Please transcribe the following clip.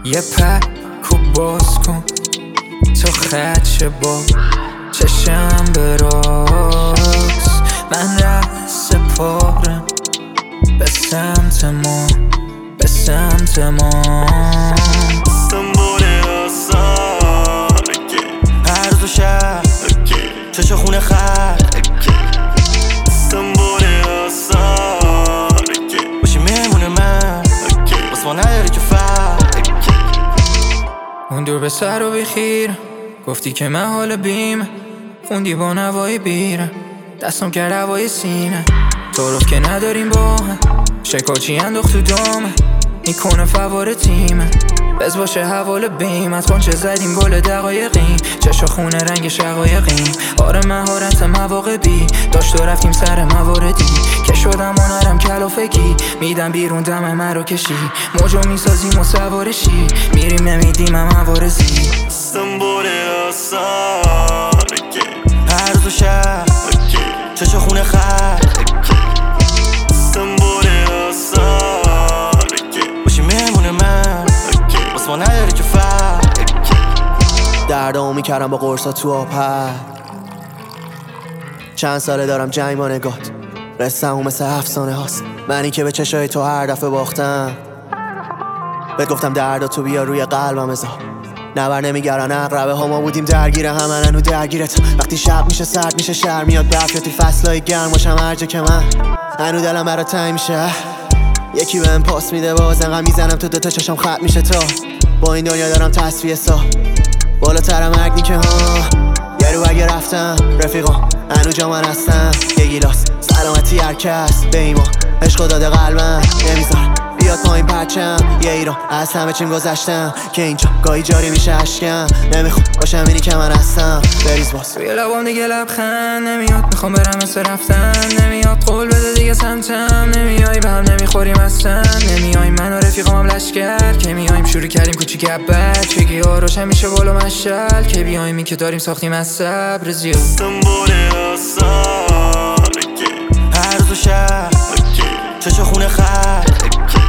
یه پک و باز کن تو خدشه با چشم براست. من رأس پارم به سمت ما، به سمت ما. سنبول آسان هر روز و شب چشم خونه خرد. سنبول آسان باشی مهمون من بس ما نداری که فرد. اون دور به سر و بخیر گفتی که من حال بیم، خوندی با نوای بیرم دستم کرد هوای سینه. تعارف که نداریم با هم، شکاچی انداخت تو دامه میکنه فوار تیمه. بز باشه حوال بیمت خونچه زدیم گل دقایقیم، چشا خونه رنگ شقایقیم. آره مهارت مواقع بی داشت و رفتیم سر مواردی که شدم و نرم کلافگی. میدم بیرون دم من رو کشی موجو میسازیم و سوارشی میریم نمیدیم هم موارزی. سنبول آسان هر روز و شب چشم خونه خرد. سنبول آسان باشی مهمون من بس ما نداری که فرد. دردامو میکردم با قرصا تو آپر. چند ساله دارم جنگ با نگات، رستم مثل افسانه هاست. منی که به چشای تو هر دفعه باختم، بهت گفتم دردا تو بیا روی قلبم ازا. نبر نمیگرن اقربه ها ما بودیم درگیره همه هنو درگیرت. وقتی شب میشه سرد میشه شهر میاد برف، یا توی فصلای گرم باشم هرجا که من هنو دلم برات تنگ میشه. یکی بهم پاس میده باز انقدر میزنم تو دوتا چشم خط میشه تا با این دنیا دارم تصفیه سا. بالاتر مرگ نیکه ها یه رو اگه رفتم رفیقام هنو جا من هستم. یه گیلاس سلامتی هر کس به ایمان عشق داده قلبم نمیذار بیاد پایین پرچم. یه ایران از همه چیم گذشتم که اینجا گاهی جاری میشه عشقم. نمیخوام باشم اینی که من هستم بریز باز روی لبام دیگه لبخند نمیاد، میخوام برم مثل رفتن نمیاد. قول بده دیگه سمتم نمیای، به هم نمیخوریم اصلا نمیای. من و رفیقام هم لشکر که میایم شروع کردیم کوچیک بچگی ها روش همیشه بالا مشل که بیایم این که داریم ساختیم از صبر زیاد. سنبول آسان هر روز و شب چشم خونه خرد.